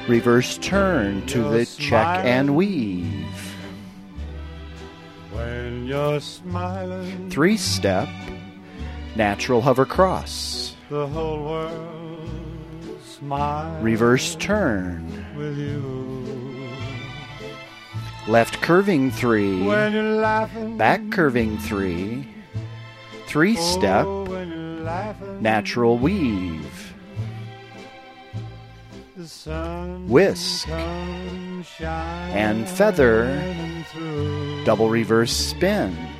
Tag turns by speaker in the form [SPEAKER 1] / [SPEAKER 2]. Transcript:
[SPEAKER 1] Reverse turn to the check and weave.
[SPEAKER 2] When you're smiling,
[SPEAKER 1] 3-step, natural hover cross.
[SPEAKER 2] the whole world smiles
[SPEAKER 1] Reverse turn.
[SPEAKER 2] with you.
[SPEAKER 1] Left curving 3,
[SPEAKER 2] When you're laughing,
[SPEAKER 1] back curving 3, 3-step,
[SPEAKER 2] oh, when you're laughing,
[SPEAKER 1] natural weave.
[SPEAKER 2] the sun
[SPEAKER 1] Whisk
[SPEAKER 2] comes shining
[SPEAKER 1] and feather,
[SPEAKER 2] through.
[SPEAKER 1] double reverse spin.